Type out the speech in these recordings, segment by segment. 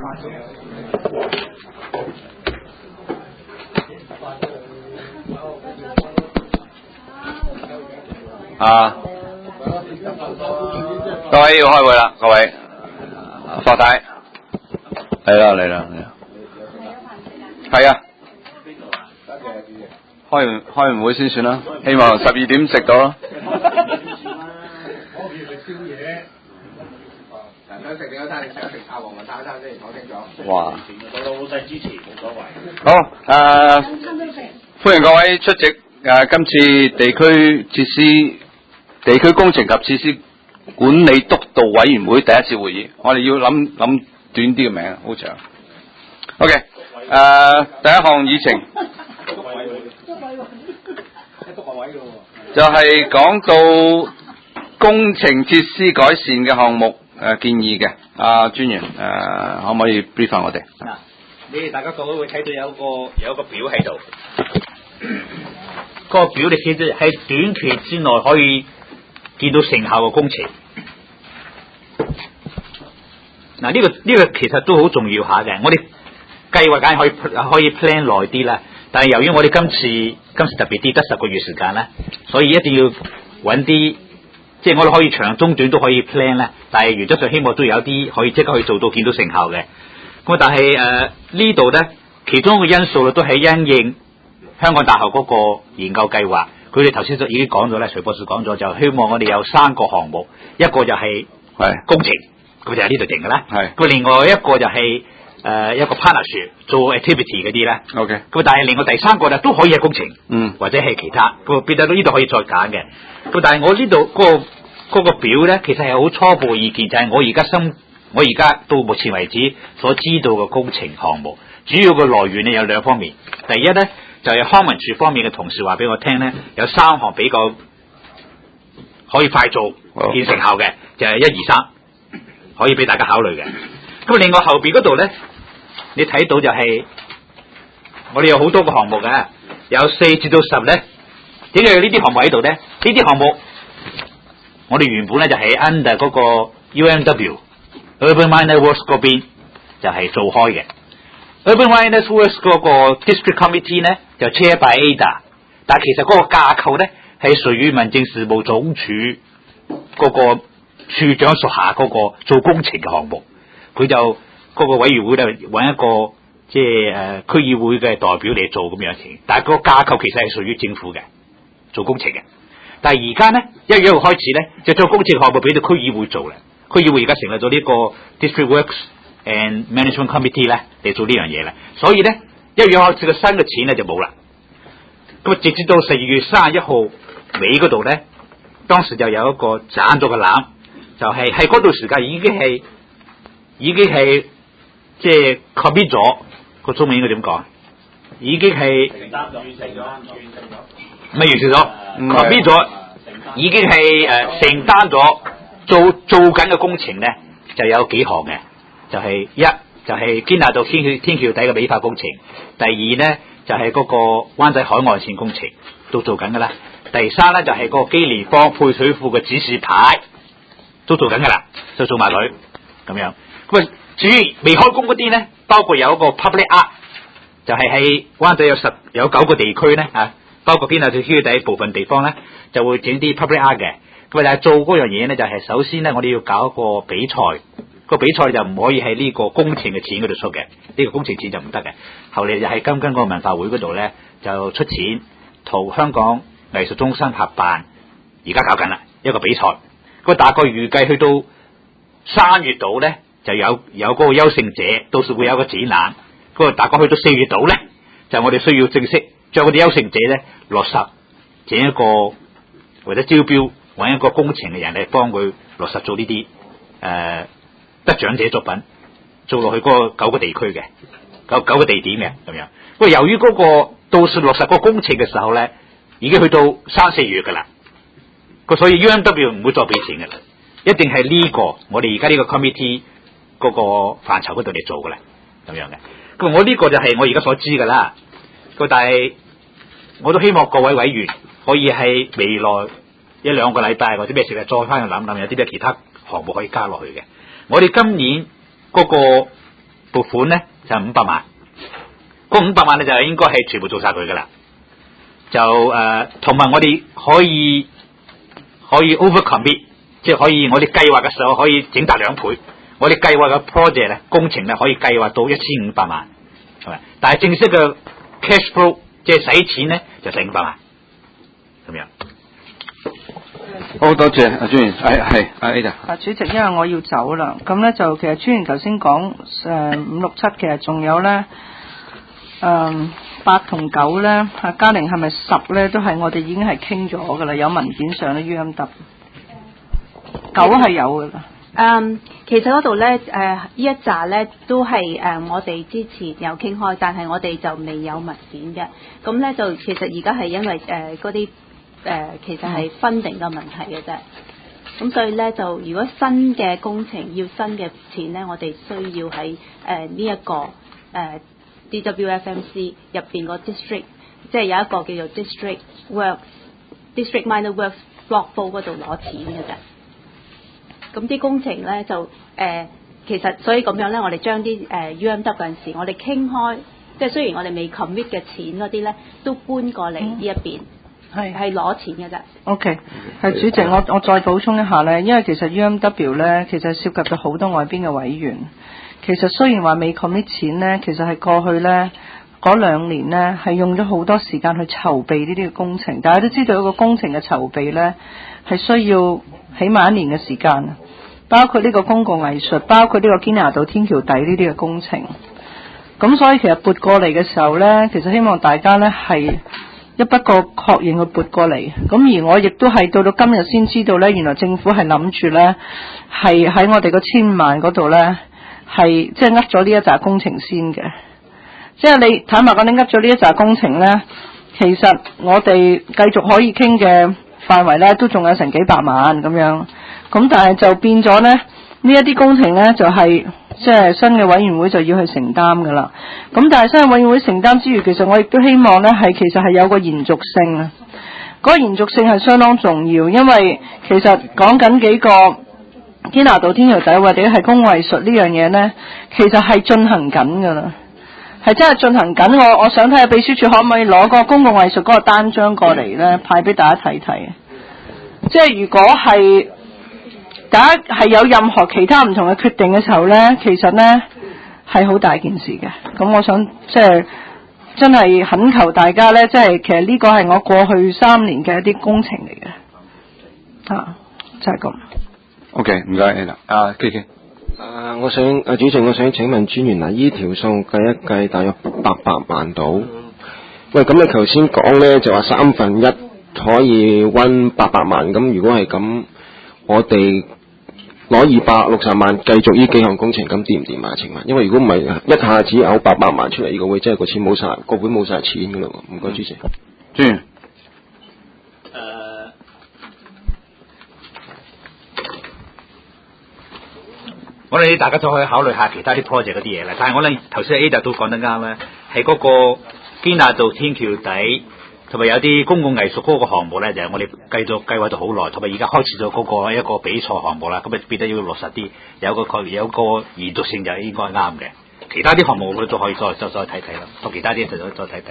啊！各位要開會啦，各位，霍太嚟啦，係啊，開完會先算啦，希望12點食到咯。想食你嗰餐，你想食茶皇雲炒餐先，講清楚。哇！老細支持冇所謂。好歡迎各位出席今次地區設施、地區工程及設施管理督導委員會第一次會議。我哋要諗短啲嘅名，好長。OK，第一項議程就係講到工程設施改善嘅項目。建議嘅，專員可唔可以 brief 翻我哋？嗱，你哋大家各位會睇到有一個表喺度，個表你見到喺短期之內可以見到成效嘅工程。嗱，呢個其實都好重要下嘅。我哋計劃梗係可以 plan 耐啲啦，但係由於我哋今次特別啲得10個月時間咧，所以一定要揾啲。即係我哋可以長中短都可以 plan 咧，但係原則上希望都有啲可以即刻可以做到見到成效嘅。咁但係呢度咧，其中一個因素咧都係因應香港大學嗰個研究計劃，佢哋頭先就已經講咗咧，徐博士講咗，就希望我哋有3個項目，一個就係工程，咁就喺呢度定嘅啦。係。咁另外一個就係一個 partnership 做 activity 嗰啲咧。OK。咁但係另外第3個咧都可以係工程，或者係其他，咁變到呢度可以再揀嘅。咁但係我呢度嗰個表咧，其實係好初步嘅意見，就係我而家到目前為止所知道嘅工程項目，主要嘅來源咧有2方面。第一咧就係康文署方面嘅同事話俾我聽咧，有3項比較可以快做見成效嘅，就係1、2、3，可以俾大家考慮嘅。咁另外後邊嗰度咧，你睇到就係我哋有好多個項目嘅，有4至到10咧。點解有呢啲項目喺度咧？呢啲項目我哋原本咧就係 under 嗰個 UMW Urban Minor Works 嗰邊就係做開嘅。Urban Minor Works 嗰個 District Committee 咧就 chair by Ada， 但係其實嗰個架構咧係屬於民政事務總署嗰個處長屬下嗰個做工程嘅項目，佢就嗰個委員會咧揾一個即係區議會嘅代表嚟做咁樣嘅，但係個架構其實係屬於政府嘅。做工程嘅，但係而家咧1月1號開始咧，就做工程項目俾到區議會做啦。區議會而家成立咗呢個 District Works and Management Committee 咧嚟做呢樣嘢啦。所以咧1月1號開始個新嘅錢咧就冇啦。咁啊，直至到12月31號尾嗰度咧，當時就有一個斬咗個纜，就係喺嗰段時間已經係即係 commit 咗個中文應該點講？已經係承擔咗，完成咗。咪完成咗 commit 咗，已經係承擔咗做緊嘅工程咧，就有幾項嘅，就係一就係堅拿道天橋底嘅美化工程，第二咧就係嗰個灣仔海岸線工程都做緊噶啦，第3咧就係個基連坊配水庫嘅指示牌都做緊噶啦，就做埋佢咁樣。咁啊，至於未開工嗰啲咧，包括有一個 public art， 就係喺灣仔有9個地區咧嚇。包括堅拿道天橋底部分地方咧，就會整啲 public art 嘅。咁但係做嗰樣嘢咧，就係首先咧，我哋要搞一個比賽。個比賽就唔可以喺呢個工程嘅錢嗰度出嘅，呢個工程錢就唔得嘅。後嚟就喺金個文化會嗰度咧，就出錢同香港藝術中心合辦，而家搞緊啦一個比賽。個大概預計去到3月度咧，就有嗰個優勝者，到時會有個展覽。個大概去到4月度咧，就我哋需要正式將嗰啲優勝者咧落實，整一個或者招標揾一個工程嘅人嚟幫佢落實做呢啲得獎者作品，做落去嗰個9個地區嘅九個地點嘅咁樣。不過由於嗰個到時落實個工程嘅時候咧，已經去到3、4月噶啦，所以 UMW 唔會再俾錢嘅啦，一定係呢個我哋而家呢個 committee 嗰個範疇嗰度嚟做嘅啦，咁樣嘅。咁我呢個就係我而家所知噶啦。但係我都希望各位委員可以喺未來1、2個禮拜或者咩時間再翻去諗諗，有啲咩其他項目可以加落去嘅。我哋今年嗰個撥款咧就500萬，嗰500萬咧就應該係全部做晒佢噶啦。就同埋我哋可以 overcommit， 即係可以我哋計劃嘅時候可以整達2倍。我哋計劃嘅 project 咧工程咧可以計劃到1500萬，係咪？但係正式嘅 cash flow 即係使錢咧就500萬咁樣。 好多謝阿專員，係阿 Ada。 主席，因為我要走啦，咁咧就其實專員頭先講5、6、7，其實仲有咧8同9咧，嘉玲係咪10咧都係我哋已經係傾咗噶啦，有文件上嘅 UMW 9係有噶啦。 其實嗰度咧，呢一紮咧都係我哋之前有傾開，但係我哋就未有文件嘅。咁咧就其實而家係因為嗰啲其實係funding嘅問題嘅啫。咁所以咧就如果新嘅工程要新嘅錢咧，我哋需要喺呢一個DWFMC 入邊個 district， 即係有一個叫做 district minor works block book 嗰度攞錢嘅啫。咁啲工程咧就其實所以咁樣咧，我哋將啲UMW 嗰陣時，我哋傾開，即係雖然我哋未 commit 嘅錢嗰啲咧，都搬過嚟呢一邊，係攞錢嘅啫。OK， 係主席，我再補充一下咧，因為其實 UMW 咧其實涉及咗好多外邊嘅委員。其實雖然話未 commit 錢咧，其實係過去咧嗰2年咧係用咗好多時間去籌備呢啲嘅工程。大家都知道一個工程嘅籌備咧係需要起碼1年嘅時間。包括呢個公共藝術，包括呢個堅拿道天橋底呢啲嘅工程，咁所以其實撥過嚟嘅時候呢，其實希望大家呢係一筆過確認去撥過嚟。咁而我亦都係到今日先知道呢，原來政府係諗住呢，係喺我哋個1000萬嗰度呢，係即係呃咗呢一紮工程先嘅。即係你坦白講，你呃咗呢一紮工程呢，其實我哋繼續可以傾嘅範圍呢，都仲有成幾百萬咁樣。咁但係就變咗呢，呢一啲工程呢，就係即係新嘅委員會就要去承擔噶啦。咁但係新嘅委員會承擔之餘，其實我亦都希望呢係其實係有個延續性啊。嗰個延續性係相當重要，因為其實講緊幾個堅拿道天橋底或者係公共藝術呢樣嘢呢，其實係進行緊噶啦，係真係進行緊。我想睇下秘書處可唔可以攞個公共藝術嗰個單張過嚟呢，派俾大家睇睇。即係如果係大家係有任何其他唔同嘅決定嘅時候呢，其實呢係好大件事嘅。咁我想即係真係懇求大家呢，即係其實呢個係我過去3年嘅一啲工程嚟嘅，就係咁。 OK， 唔該 Anna。KK。 我想主席，我想請問專員呢條數計一計大約800萬到。喂，咁你頭先講呢就話1/3可以溫800萬，咁如果係咁，我哋攞260萬繼續呢幾項工程，咁掂唔掂啊？請問，因為如果唔係一下子嘔800萬出嚟，呢個會真係個錢冇晒，個本冇晒錢噶咯。唔該，主席。 專員。 我哋大家都可以考慮下其他啲 project 嗰啲嘢啦。但係我哋頭先 Ada 都講得啱咧，係嗰個堅拿道天橋底。同埋有啲公共藝術嗰個項目咧，就係我哋計劃咗好耐，同埋而家開始咗嗰個一個比賽項目啦，咁啊變得要落實啲，有個延續性就應該啱嘅。其他啲項目我哋都可以再睇睇啦，同其他啲就再睇睇。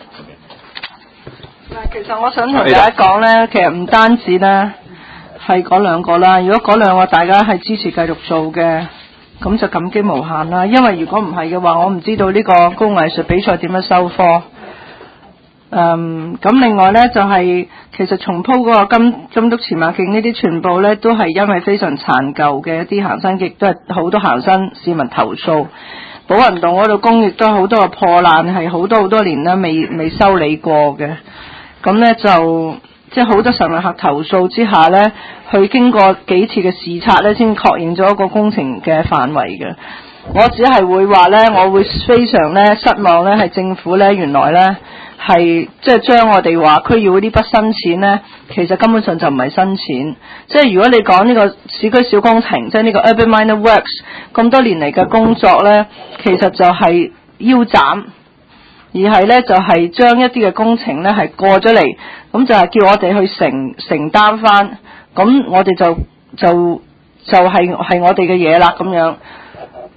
其實我想同大家講咧，其實唔單止咧係嗰2個啦，如果嗰2個大家係支持繼續做嘅，咁就感激無限啦。因為如果唔係嘅話，我唔知道呢個公共藝術比賽點樣收科。咁另外呢，就係其實重鋪嗰個金督前馬徑呢啲全部呢，都係因為非常殘舊嘅一啲行山徑，都係好多行山市民投訴。寶雲洞嗰度工亦都好多個破爛，係好多年啦未修理過嘅。咁呢，就即係好多常客投訴之下呢，去經過幾次嘅視察呢，先確認咗一個工程嘅範圍嘅。我只係會話呢，我會非常呢失望呢，係政府呢原來呢係即係將我哋話區議會呢筆新錢呢，其實根本上就唔係新錢。即係如果你講呢個市區小工程，即係呢個 Urban Minor Works 咁多年嚟嘅工作呢，其實就係腰斬，而係呢就係將一啲嘅工程呢係過咗嚟，咁就係叫我哋去承擔翻，咁我哋就係我哋嘅嘢啦咁樣。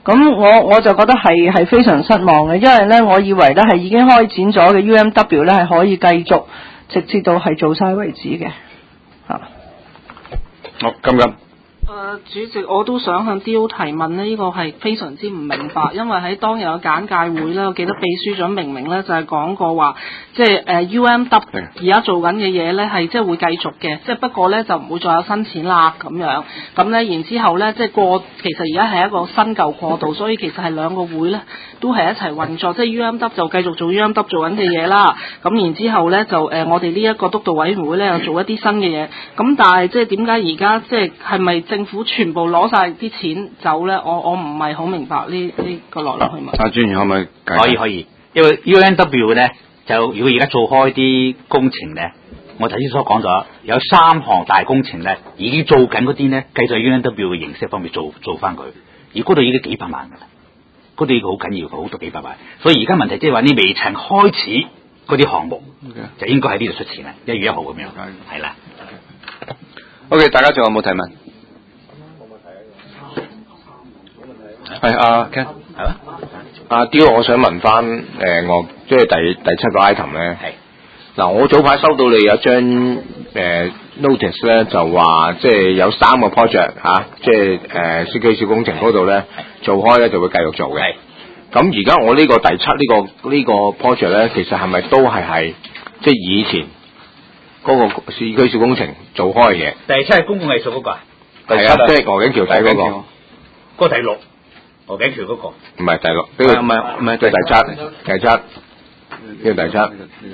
咁我就覺得係非常失望嘅，因為咧我以為咧係已經開展咗嘅 UMW 咧係可以繼續直至到係做晒為止嘅嚇。 好，金。 主席，我都想向 D.O. 提問呢，呢個係非常之唔明白，因為喺當日嘅簡介會呢，我記得秘書長明明呢就係講過話，即係UMW 而家做緊嘅嘢呢係即係會繼續嘅，即係不過呢就唔會再有新錢啦咁樣。咁呢然之後呢，即係其實而家係一個新舊過渡，所以其實係兩個會呢都係一齊運作，即係 UMW 就繼續做 UMW 做緊嘅嘢啦。咁然之後呢，就我哋呢一個督導委員會呢又做一啲新嘅嘢。咁但係即係點解而家即係係咪政府全部攞晒啲錢走咧？我唔係好明白呢個來龍去脈。 阿專員可唔可以解釋？ 可以，因為 UNW 咧就如果而家做開啲工程咧，我頭先所講咗有3項大工程咧，已經做緊嗰啲咧，繼續 UNW 嘅形式方面做翻佢，而嗰度已經幾百萬㗎啦，嗰度好緊要，好多幾百萬，所以而家問題即係話你未曾開始嗰啲項目，就應該喺呢度出錢啦，1月1號咁樣，係啦。 OK， 大家仲有冇提問？係阿 Ken， 係嘛？ 阿刁，我想問翻我即係第7個 item 咧。係。嗱，我早排收到你有一張notice 咧，就話即係有3個 project 即係市區小工程嗰度咧做開咧就會繼續做嘅。係。咁而家我呢個第7呢個 project 咧，其實係咪都係即係以前嗰個市區小工程做開嘅嘢？ 第7係公共藝術嗰個啊？ 第7即係鵝頸橋底嗰個。 嗰個第6。鵝頸橋嗰個唔係第6，呢個唔係第7，呢個第7。 你呢個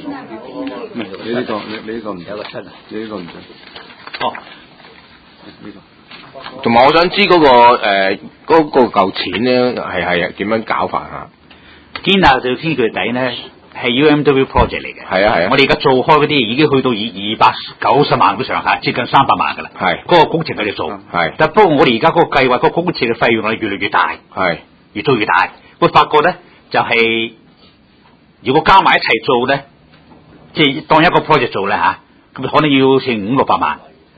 你呢個唔使個7啊，你呢個唔使。哦，呢個。 同埋我想知嗰個嚿錢咧係點樣搞法啊？ 堅立就天橋底咧係 UMW project 嚟嘅。係啊。我哋而家做開嗰啲已經去到290萬嘅上下，接近300萬㗎啦。係。嗰個工程佢哋做。係。但不過我哋而家嗰個計劃個工程嘅費用係越嚟越大。係。越做越大。我發覺咧就係、如果加埋一齊做咧，即係當一個 project 做咧咁可能要成500-600萬。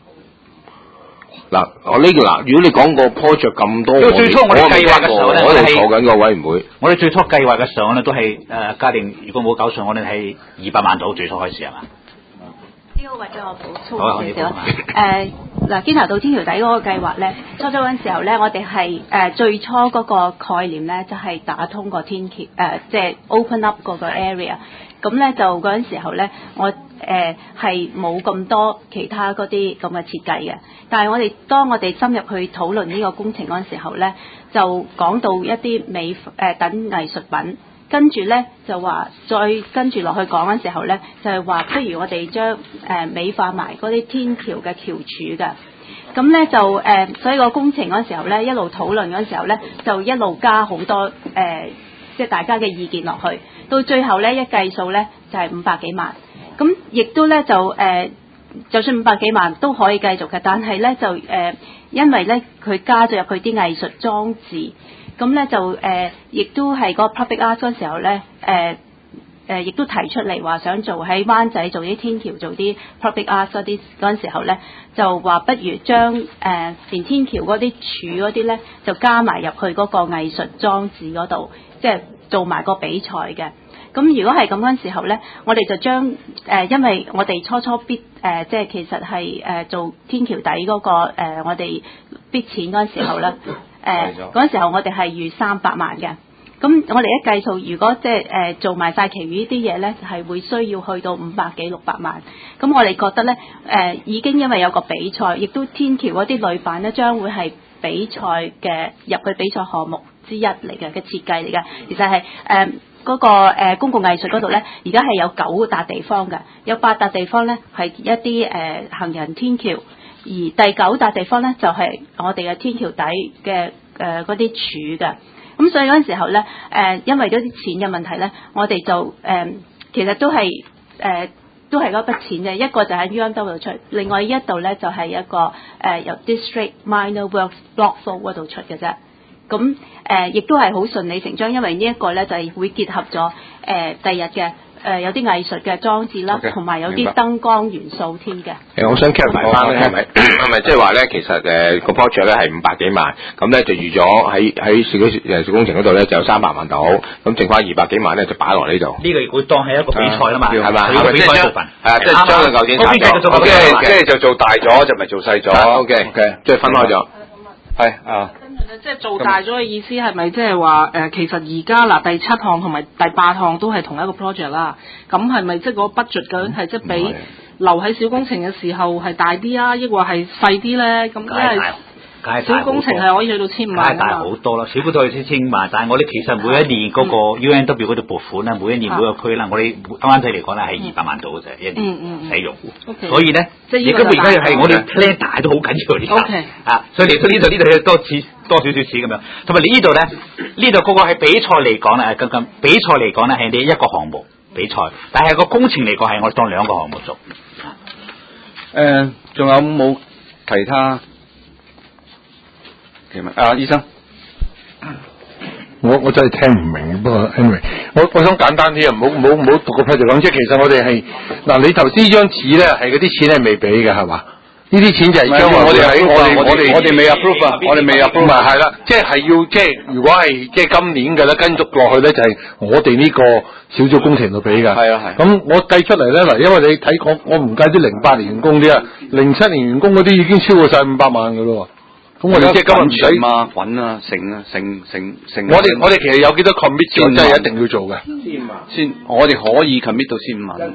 嗱，我呢個嗱，如果你講個 project 咁多， 因為最初我哋計劃嘅時候咧， 我哋坐緊個委員會， 我哋最初計劃嘅時候咧都係家定，如果冇搞錯，我哋係200萬到最初開始係嘛？ 呢個或者我補充少少。嗱，堅拿道天橋底嗰個計劃咧，初嗰陣時候咧，我哋係最初嗰個概念咧，就係打通個天橋，即係 open up 嗰個 area。咁咧就嗰陣時候咧，我係冇咁多其他嗰啲咁嘅設計嘅。但係當我哋深入去討論呢個工程嗰陣時候咧，就講到一啲等藝術品。跟住咧就話，再跟住落去講嗰陣時候咧，就係話不如我哋將美化埋嗰啲天橋嘅橋柱嘅。咁咧就所以個工程嗰陣時候咧，一路討論嗰陣時候咧，就一路加好多即係大家嘅意見落去。到最後咧一計數咧就係500幾萬。咁亦都咧就算500幾萬都可以繼續嘅，但係咧就因為咧佢加咗入去啲藝術裝置。咁咧就亦都係個 public art 嗰時候咧，亦都提出嚟話想做喺灣仔做啲天橋做啲 public art 嗰陣時候咧，就話不如將連天橋嗰啲柱嗰啲咧，就加埋入去嗰個藝術裝置嗰度，即係做埋個比賽嘅。咁如果係咁嗰陣時候咧，我哋就將因為我哋初即係其實係做天橋底嗰個我哋逼錢嗰陣時候咧。嗰陣時候我哋係預300萬嘅，咁我哋一計數，如果即係做埋晒其餘呢啲嘢咧，就係會需要去到500幾600萬。咁我哋覺得咧，已經因為有個比賽，亦都天橋嗰啲女版咧，將會係比賽嘅入去比賽項目之一嚟嘅設計嚟嘅。其實係嗰個公共藝術嗰度咧，而家係有9笪地方嘅，有8笪地方咧係一啲行人天橋。而第9笪地方咧，就係我哋嘅天橋底嘅嗰啲柱嘅。咁所以嗰陣時候咧，因為嗰啲錢嘅問題咧，我哋就其實都係嗰筆錢嘅。一個就喺 UMW 度出，另外一度咧就係一個由 District Minor Works Block 4嗰度出嘅啫。咁亦都係好順理成章，因為呢一個咧就係會結合咗第日嘅有啲藝術嘅裝置啦，同埋有啲燈光元素添嘅。 我想 clarify 翻咧，係咪即係話咧，其實個 project 咧係500幾萬，咁咧就預咗喺小工程嗰度咧就有300萬到，咁剩翻200幾萬咧就擺落呢度。 呢個會當係一個比賽啦嘛， 係嘛？ 係比賽部分。 係啊，即係將個舊錢拆咗，即係就做大咗，就唔係做細咗。OK，即係分開咗。係啊。 即係做大咗嘅意思係咪即係話其實而家嗱第7項同埋第8項都係同一個 project 啦，咁係咪即係嗰個 budget 究竟係即係比留喺小工程嘅時候係大啲啊，抑或係細啲咧？咁因為小工程係可以去到1500萬， 大好多啦，小工程去到1500萬，但係我哋其實每一年嗰個 UNW 嗰度撥款啦，每一年每個區啦，我哋啱啱睇嚟講咧係200萬到嘅啫，一年使用。所以咧，而家係我哋 plan 大都好緊要呢個啊，所以嚟到呢度多少少錢咁樣。同埋你呢度咧，呢度嗰個係比賽嚟講咧，咁比賽嚟講咧係你一個項目比賽，但係個工程嚟講係我哋當2個項目做。 仲有冇其他？醫生， 我真係聽唔明，不過 anyway， 我想簡單啲啊，唔好讀個 project 講，即係其實我哋係嗱，你頭先呢張紙咧係嗰啲錢係未俾嘅係嘛？呢啲錢就係將我哋未 approve 啊，我哋未 approve 啊，係啦，即係要即係如果係即係今年嘅咧，跟足落去咧就係我哋呢個小組工程度俾㗎。係啊係。咁我計出嚟咧嗱，因為你睇我唔計啲08年員工啲啊，07年員工嗰啲已經超過晒500萬㗎咯。咁我哋即係今日唔使嘛，滾啊，成。我哋其實有幾多 commit 先，真係一定要做嘅。 先，我哋可以 commit 到15萬。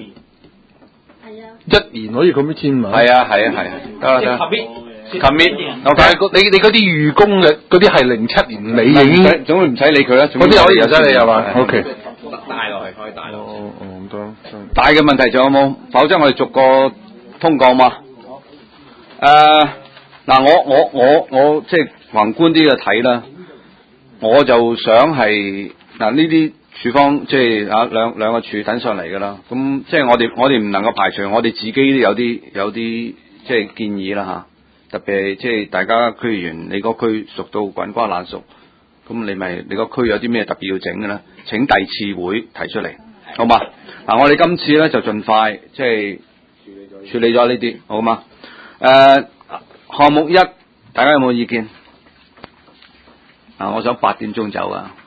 1年可以 commit 15萬。 係啊，得。commit。 但係你嗰啲預工嘅嗰啲係07年尾已經， 總會唔使理佢啦。 嗰啲可以唔使理係嘛 ？OK。 帶落去可以帶落。 咁多。 大嘅問題仲有冇？否則我哋逐個通過嘛。嗱，我即係宏觀啲嘅睇啦，我就想係嗱呢啲處方即係兩個處等上嚟㗎啦，咁即係我哋唔能夠排除我哋自己都有啲即係建議啦嚇，特別係即係大家區議員你個區熟到滾瓜爛熟，咁你個區有啲咩特別要整嘅咧？請第二次會提出嚟，好嘛？嗱，我哋今次咧就盡快即係處理咗呢啲，好嘛？項目1，大家有冇意見？我想8點鐘走啊，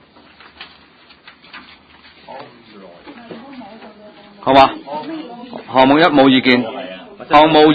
好嘛？項目1冇意見，項目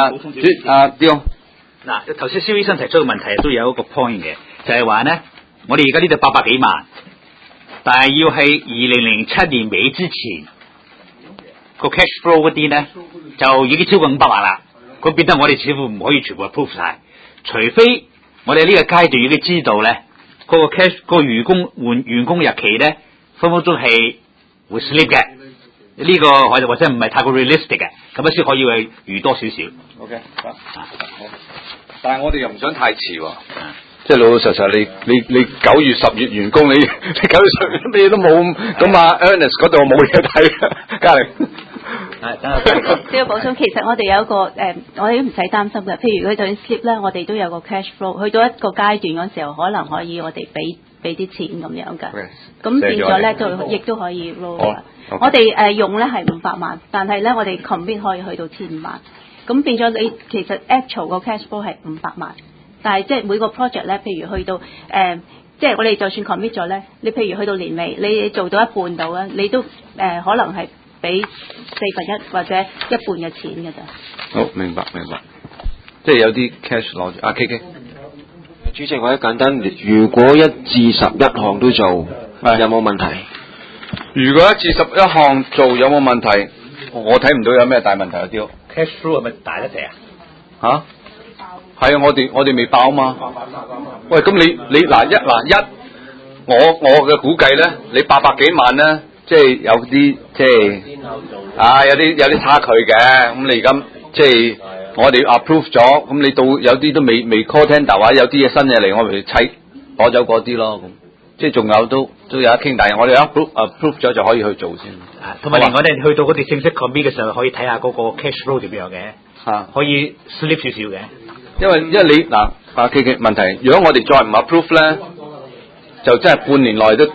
2Dion。 嗱，頭先蕭醫生提出嘅問題都有一個 point 嘅，就係話咧，我哋而家呢度800幾萬，但係要喺2007年尾之前個 cash flow 嗰啲咧，就已經超過500萬啦。佢變得我哋似乎唔可以全部 approve 晒，除非我哋呢個階段已經知道咧，嗰個 cash 個員工日期咧分分鐘係會 slip 嘅，呢個或者唔係太過 realistic 嘅，咁樣先可以去預多少少。 OK， 好。但係我哋又唔想太遲喎，即係老老實實你9月10月完工，你9月10月咩都冇，咁Ernest 嗰度冇嘢睇，嘉玲。 只要補充，其實我哋有一個我哋都唔使擔心嘅。譬如佢就算 slip 咧，我哋都有個 cash flow。去到一個階段嗰時候，可能可以我哋俾啲錢咁樣㗎。咁變咗咧，就亦都可以 roll 㗎。我哋用咧係500萬，但係咧我哋 commit 可以去到1500萬。咁變咗你其實 actual 個 cash flow 係500萬，但係即係每個 project 咧，譬如去到即係我哋就算 commit 咗咧，你譬如去到年尾，你做到一半度啊，你都可能係俾1/4或者一半嘅錢㗎咋。 好，明白。即係有啲 cash 攞住。KK。 主席，或者簡單，如果1至11項都做，有冇問題？ 如果1至11項做有冇問題？我睇唔到有咩大問題啊！啲 cash flow 係咪大得滯啊？係啊，我哋未爆嘛。喂，咁你我嘅估計咧，你800幾萬咧，即係有啲即係有啲差距嘅。咁你而家即係我哋 approve 咗，咁你到有啲都未 call tender 或者有啲嘢新嘢嚟，我咪砌攞走嗰啲咯。咁即係仲有都有得傾，但係我哋 approve 咗就可以去做先。 同埋另外咧，去到嗰啲正式 commit 嘅時候，可以睇下嗰個 cash flow 點樣嘅，可以 slip 少少嘅。 因為你嗱KK問題，如果我哋再唔 approve 咧，就真係半年內都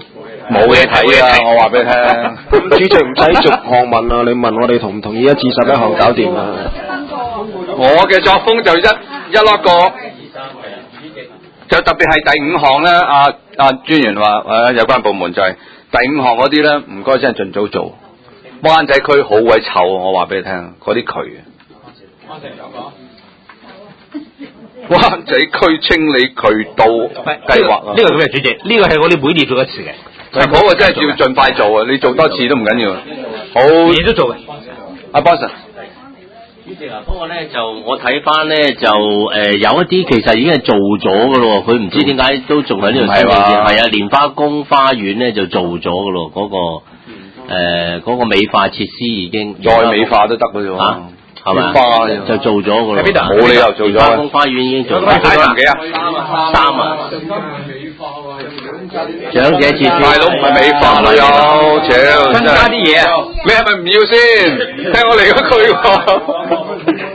冇嘢睇啊！我話俾你聽， 主席唔使逐項問啊，你問我哋同唔同意1至11項搞掂啊。 我嘅作風就一粒個，就特別係第5項咧。阿專員話有關部門就係第5項嗰啲咧，唔該真係盡早做。灣仔區好鬼臭，我話俾你聽，嗰啲渠。灣仔區清理渠道計劃啊！ 呢個咁嘅主席，呢個係我哋每年做一次嘅。 嗰個真係要盡快做啊！你做多次都唔緊要。好， 年都做嘅。 阿 Boss。 主席啊，不過咧就我睇翻咧就有一啲其實已經係做咗噶咯，佢唔知點解都仲喺呢度申請嘅。係啊，蓮花宮花園咧就做咗噶咯，嗰個美化設施已經再美化都得嘅啫。嚇， 係咪花就做咗噶咯？ 喺邊度？冇理由做咗。蓮花宮花園已經做咗。 睇幾啊？3啊。 長者設施， 大佬唔係美化啦，有， 增加啲嘢啊！ 你係咪唔要先？聽我嚟嗰句喎。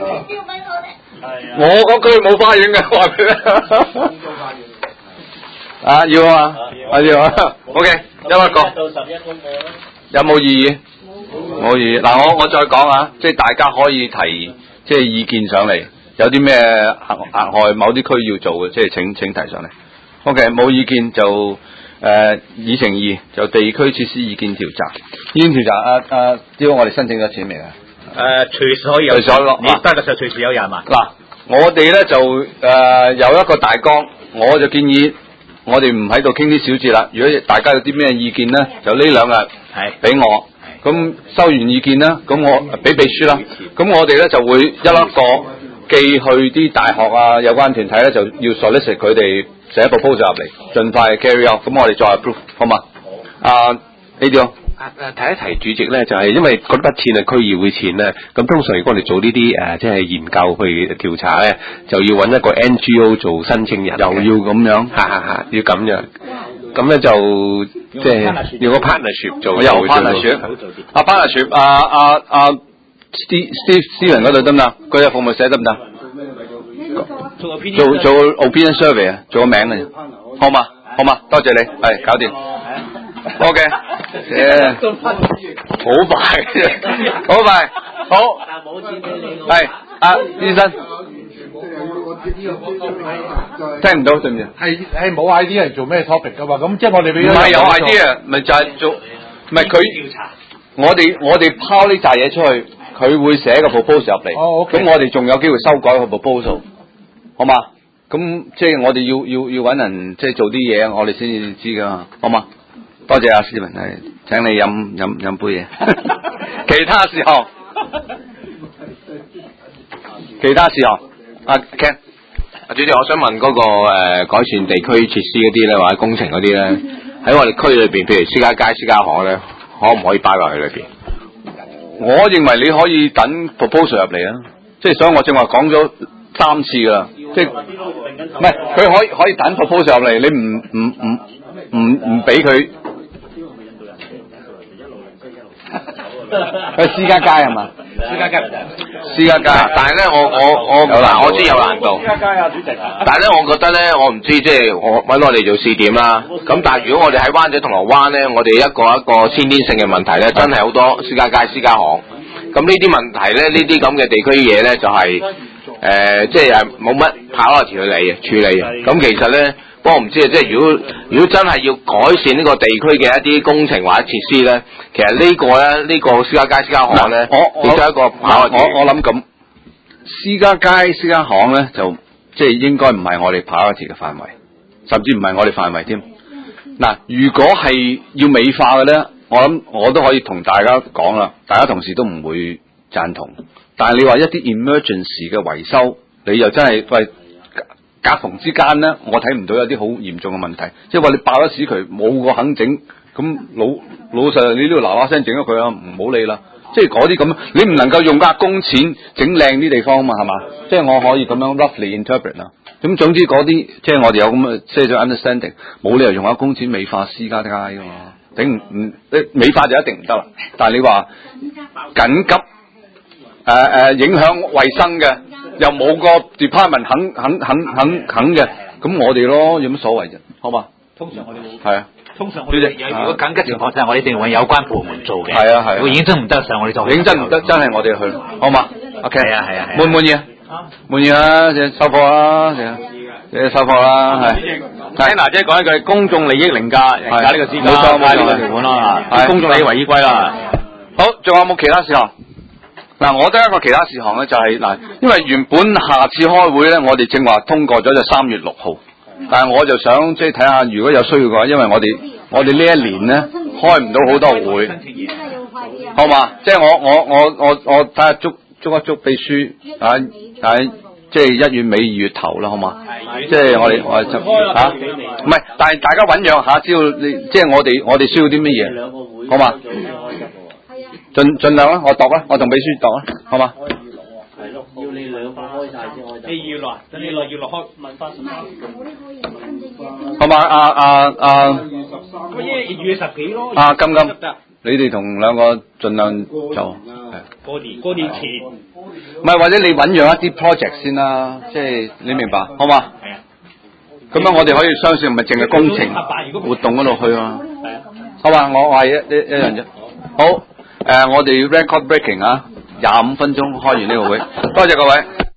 我嗰區冇花園嘅，話俾你。啊，要啊，要啊。OK，一個。有冇異議？冇異議。嗱，我再講啊，即係大家可以提即係意見上嚟，有啲咩額外某啲區要做嘅，即係請提上嚟。OK， 冇意見就議程2就地區設施意見調查。意見調查屌我哋申請咗錢未啊？ 隨時可以有， 隨時落， 你得嘅時候隨時有20萬。 嗱，我哋咧就有一個大綱，我就建議我哋唔喺度傾啲小節啦。如果大家有啲咩意見咧，就呢2日係俾我。咁收完意見啦，咁我俾秘書啦。咁我哋咧就會一個寄去啲大學啊，有關團體咧就要 solicit 佢哋寫 proposal 入嚟，盡快 carry out。咁我哋再 approve 好嘛？呢啲咯。 提一提主席咧，就係因為嗰筆錢係區議會錢咧，咁通常如果我哋做呢啲即係研究去調查咧，就要揾一個 NGO 做申請人， 又要咁樣， 要咁樣，咁咧就即係要個 partnership 做， 又 partnership，partnership，Steven 嗰度得唔得？嗰隻服務寫得唔得？做 opinion survey 啊，做個名啊，好嘛？好嘛？多謝你，係搞掂。OK，好快，好快，好。但係冇錢俾你。係，醫生。聽唔到對唔對？ 係冇 idea 係做咩 topic 噶嘛？咁即係我哋俾唔係有 idea，咪就係做，唔係佢調查。我哋拋呢扎嘢出去，佢會寫個 proposal 入嚟。 哦 OK。 咁我哋仲有機會修改個 proposal，好嘛？咁即係我哋要揾人即係做啲嘢，我哋先至知噶嘛，好嘛？多謝阿斯文，係請你飲杯嘢。其他事項，阿 Ken， 主席，我想問嗰個改善地區設施嗰啲咧，或者工程嗰啲咧，喺我哋區裏邊，譬如私家街、私家巷咧，可唔可以擺落去裏邊？ 我認為你可以等 proposal 入嚟啊，即係所以我正話講咗3次噶啦，即係唔係佢可以等 proposal 入嚟，你唔俾佢。私家街係嘛？私家街， 但係咧，我知有難度。 私家街啊，主席。 但係咧，我覺得咧，我唔知即係我揾我哋做試點啦。咁但係如果我哋喺灣仔銅鑼灣咧，我哋一個先天性嘅問題咧，真係好多私家街、私家巷。咁呢啲問題咧，呢啲咁嘅地區嘢咧，就係即係冇乜priority去處理。咁其實咧。不過我唔知啊，即係如果真係要改善呢個地區嘅一啲工程或者設施咧，其實呢個私家街、私家巷咧，亦都係一個我諗咁，私家街、私家巷咧就即係應該唔係我哋 priority 嘅範圍，甚至唔係我哋範圍添。嗱，如果係要美化嘅咧，我諗我都可以同大家講啦，大家同事都唔會贊同。但係你話一啲 emergency 嘅維修，你又真係喂。夾縫之間咧，我睇唔到有啲好嚴重嘅問題，即係話你爆咗屎渠冇個肯整，咁老實你都要嗱嗱聲整咗佢啊，唔好理啦。即係嗰啲咁，你唔能夠用加工錢整靚啲地方啊嘛，係嘛？即係我可以咁樣 roughly interpret 啦。咁總之嗰啲即係我哋有咁嘅即係咗 understanding， 冇理由用下工錢美化私家街㗎嘛，美化就一定唔得啦。但係你話緊急影響衞生嘅。又冇個 department 肯嘅，咁我哋咯，有乜所謂啫？好嘛？通常我哋會係啊， 通常我哋如果緊急情況下，我哋一定揾有關部門做嘅。 係啊係啊如果認真唔得嘅時候，我哋就認真唔得，真係我哋去，好嘛 ？OK。 係啊係啊係啊。 滿唔滿意啊？滿意啊！收貨啦，收貨啦，係。 聽娜姐講一句，公眾利益凌駕呢個資格， 冇錯冇錯呢個條款啦， 係公眾利益為依歸啦。 好，仲有冇其他事項？嗱，我得一個其他事項咧，就係嗱，因為原本下次開會咧，我哋正話通過咗就3月6號，但係我就想即係睇下，如果有需要嘅話，因為我哋呢一年咧開唔到好多會，好嘛？即係我睇下捉一捉秘書即係1月尾2月頭啦，好嘛？即係我哋就唔係，但係大家醞釀下，知道你即係我哋需要啲乜嘢，好嘛？盡量啦，我度啦，我同秘書度啦，好嘛？ 係咯，要你兩個開晒先開。 你要落，等你落要落開問翻。 好嘛？ 咁2月10幾咯。 金，你哋同兩個盡量做。 過年前。 唔係，或者你醞釀一啲 project 先啦，即係你明白，好嘛？ 係啊。 咁樣我哋可以相信唔係淨係工程活動嗰度去啊。係啊。好嘛，我係一樣啫。好。我哋 record breaking 啊，25分鐘開完呢個會，多謝各位。